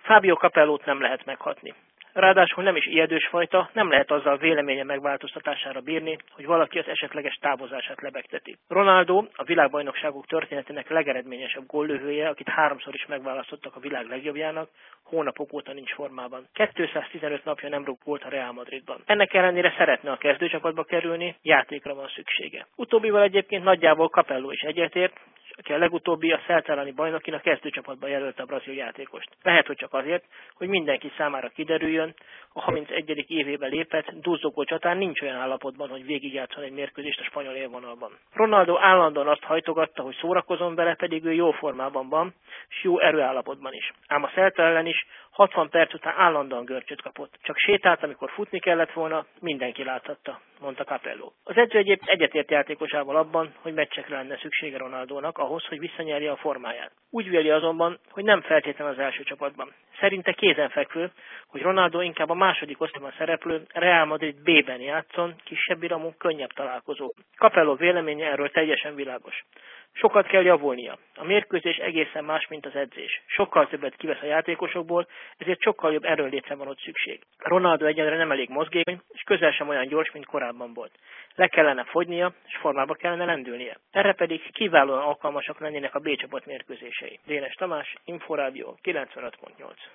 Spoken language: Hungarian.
Fábio Capellót nem lehet meghatni. Ráadásul nem is ijedős fajta, nem lehet azzal véleménye megváltoztatására bírni, hogy valaki az esetleges távozását lebegteti. Ronaldo a világbajnokságok történetének legeredményesebb góllövője, akit 3-szor is megválasztottak a világ legjobbjának, hónapok óta nincs formában. 215 napja nem rúg gólt a Real Madridban. Ennek ellenére szeretne a kezdőcsapatba kerülni, játékra van szüksége. Utóbbival egyébként nagyjából Capello is egyetért, aki a legutóbbi a Celta elleni bajnokinak kezdőcsapatba jelölte a brazil játékost. Lehet, hogy csak azért, hogy mindenki számára kiderüljön, a 31. évébe lépett duzzogó csatán nincs olyan állapotban, hogy végigjátszon egy mérkőzést a spanyol élvonalban. Ronaldo állandóan azt hajtogatta, hogy szórakozom vele, pedig ő jó formában van, és jó erőállapotban is. Ám a Celta ellen is 60 perc után állandóan görcsöt kapott. Csak sétált, amikor futni kellett volna, mindenki láthatta, mondta Capello. Az edző egyébként egyetért játékosával abban, hogy meccsekre lenne szüksége Ronaldónak ahhoz, hogy visszanyerje a formáját. Úgy véli azonban, hogy nem feltétlenül az első csapatban. Szerinte kézenfekvő, hogy Ronaldo inkább a második osztályban szereplő Real Madrid B-ben játszon, kisebb iramú, könnyebb találkozó. Capello véleménye erről teljesen világos. Sokat kell javulnia. A mérkőzés egészen más, mint az edzés. Sokkal többet kivesz a játékosokból, ezért sokkal jobb erőnlétre van ott szükség. Ronaldo egyenre nem elég mozgékony, és közel sem olyan gyors, mint korábban volt. Le kellene fogynia, és formába kellene lendülnie. Erre pedig kiválóan alkalmasak lennének a B csapat mérkőzései. Dénes Tamás, Inforádió 95.8.